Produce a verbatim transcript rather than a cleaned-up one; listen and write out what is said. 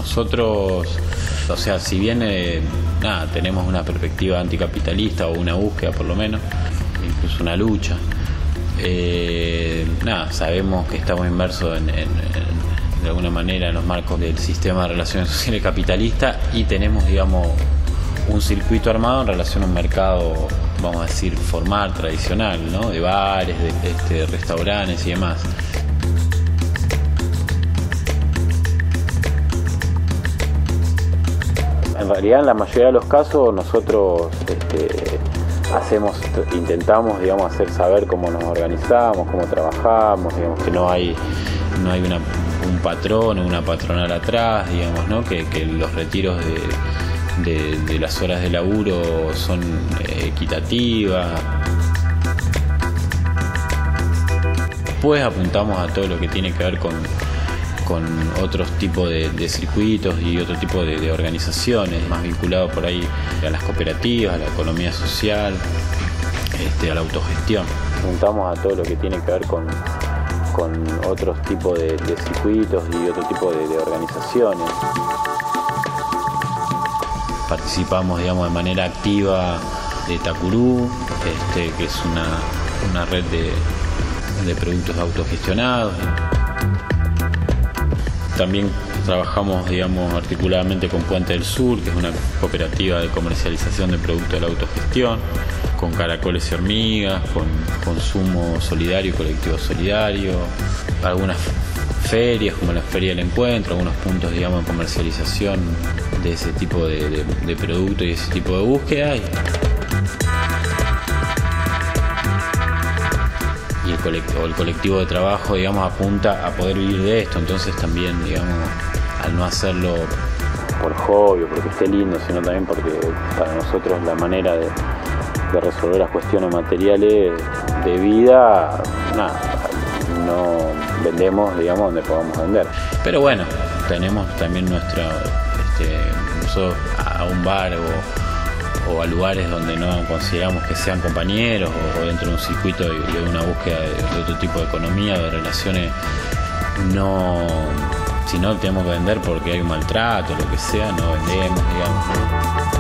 Nosotros, o sea, si bien eh, nada, tenemos una perspectiva anticapitalista o una búsqueda por lo menos, incluso una lucha, eh, nada, sabemos que estamos inmersos en, en, en, de alguna manera en los marcos del sistema de relaciones sociales capitalista y tenemos, digamos, un circuito armado en relación a un mercado, vamos a decir, formal, tradicional, ¿no? De bares, de, este, restaurantes y demás. En realidad, en la mayoría de los casos, nosotros este, hacemos, intentamos, digamos, hacer saber cómo nos organizamos, cómo trabajamos, digamos, que no hay, no hay una, un patrón o una patronal atrás, digamos, ¿no? Que, que los retiros de, de, de las horas de laburo son equitativas. Después apuntamos a todo lo que tiene que ver con con otros tipos de, de circuitos y otro tipo de, de organizaciones, más vinculados por ahí a las cooperativas, a la economía social, este, a la autogestión. Apuntamos a todo lo que tiene que ver con, con otros tipos de, de circuitos y otro tipo de, de organizaciones. Participamos, digamos, de manera activa de Tacurú, este, que es una, una red de, de productos autogestionados. También trabajamos, digamos, articuladamente con Puente del Sur, que es una cooperativa de comercialización de productos de la autogestión, con Caracoles y Hormigas, con Consumo Solidario y Colectivo Solidario, algunas ferias como la Feria del Encuentro, algunos puntos, digamos, de comercialización de ese tipo de, de, de productos y ese tipo de búsqueda. Y el colectivo, el colectivo de trabajo, digamos, apunta a poder vivir de esto, entonces también, digamos, al no hacerlo por hobby o porque esté lindo, sino también porque para nosotros la manera de, de resolver las cuestiones materiales de vida, nada, no vendemos, digamos, donde podamos vender. Pero bueno, tenemos también nuestra, este, nosotros a un bar o o a lugares donde no consideramos que sean compañeros o, o dentro de un circuito de, de una búsqueda de, de otro tipo de economía, de relaciones, no, si no tenemos que vender porque hay un maltrato, lo que sea, no vendemos, digamos.